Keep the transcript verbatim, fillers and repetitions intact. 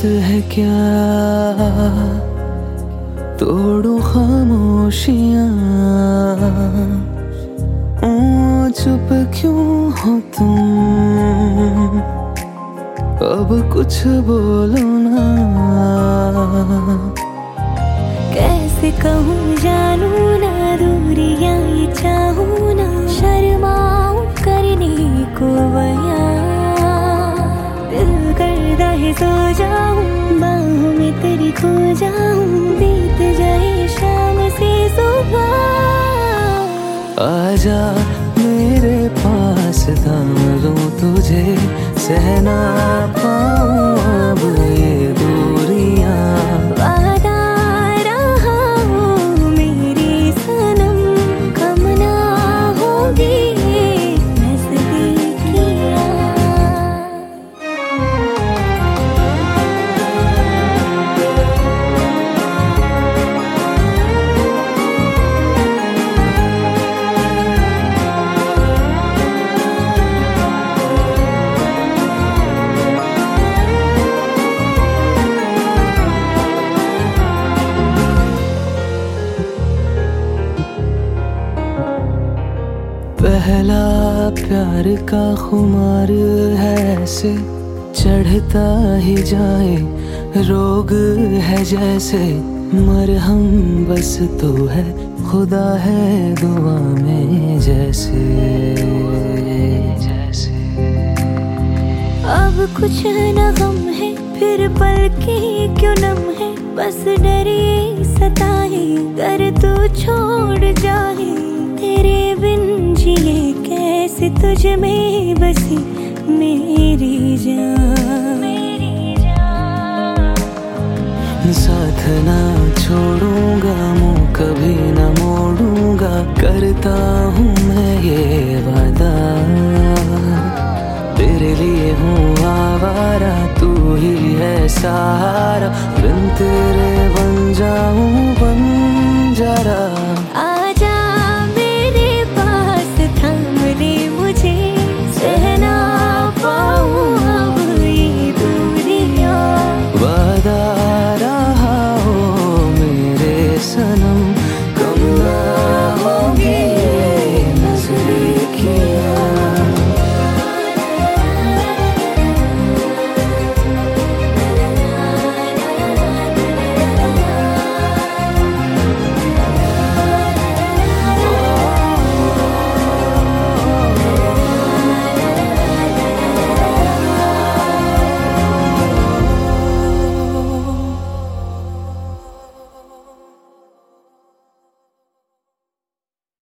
है क्या तोड़ो खामोशियाँ, ओ चुप क्यों हो तुम, अब कुछ बोलो ना। कैसे कहूँ जानू ना, दूरियां ये चाहूँ ना, शर्माऊँ करने को बयां। दिल करता है सो जाऊँ, बाहों में तेरी खो जाऊँ, बीत जाए शाम से सुबह। आजा मेरे पास, थाम लूं तुझे, सह ना पाऊं अब ये दूरियां। वादा रहा हूँ मेरी सनम, कम ना होगी नज़दीकियां। पहला प्यार का खुमार है ऐसे, चढ़ता ही जाए, रोग है जैसे, मरहम बस तो है, खुदा है दुआ में जैसे जैसे। अब कुछ न गम है, फिर पल की क्यों नम है, बस डर ये सताए, अगर तू छोड़ जाए। तेरे बिन जिए कैसे तुझ में बसी मेरी जान, मेरी जान। साथ ना छोड़ूंगा, मुँह कभी न मोड़ूंगा, करता हूँ मैं ये वादा। तेरे लिए हूँ आवारा, तू ही है सहारा, बिन तेरे